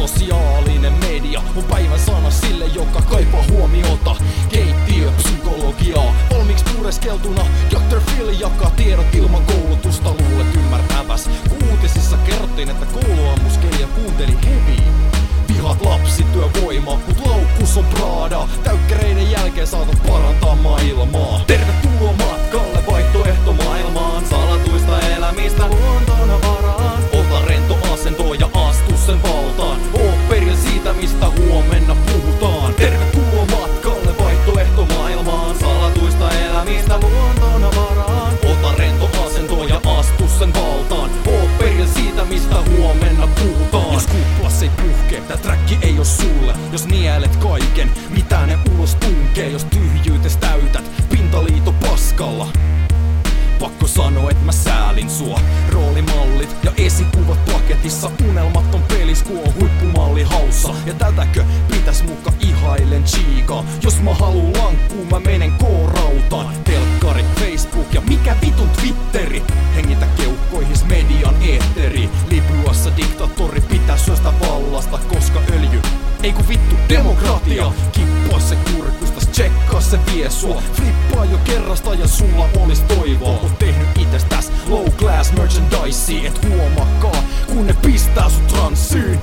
Sosiaalinen media on päivän sana sille, joka kaipaa huomiota. Keittiöpsykologiaa valmiiksi pureskeltuna Dr. Phil jakaa tiedot ilman koulutusta. Luulet ymmärtäväs, kun uutisissa kerrottiin, että koulu ammuskeli ja kuunteli heavy. Vihat lapsityövoimaa, mut laukkus on Prada. Täykkäreiden jälkeen saatat parantaa maailmaa. Tervetuloa matkalle vaihtoehtomaailmaan. Salatuista elämistä luontona varaan. Ota rento asento ja astu sen valtaan. Oo perillä siitä, mistä huomenna puhutaan. Tervetuloa matkalle vaihtoehtomaailmaan. Salatuista elämistä luontona varaan. Ota rento asento ja astu sen valtaan. Oo perillä siitä, mistä huomenna puhutaan. Jos kuplas ei puhkee, tää träkki ei oo sulle. Jos nielet kaiken, mitä ne ulos tunkee. Jos tyhjyytes täytät pintaliito paskalla. Pakko sanoa, et mä säälin sua. Roolimallit ja esikuvat paketissa. Unelmaton pelis, kun on huippumalli haussa. Ja tätäkö pitäis muka ihailen chiikaa? Jos mä haluun lankkuun, mä menen K-rautaan. Telkkari, Facebook ja mikä vitun Twitteri. Hengitä keuhkoihis median eetteri. Libyassa diktaattori pitää syöstä vallasta, koska öljy ei ku vittu demokratia. Kippaa se kurkustas, tsekkaa se vie sua. Flippaa jo kerrasta ja sulla olis toivoa. Oot tehnyt ites täs low class merchandisea. Et huomaakaan, kun ne pistää sut transsiin.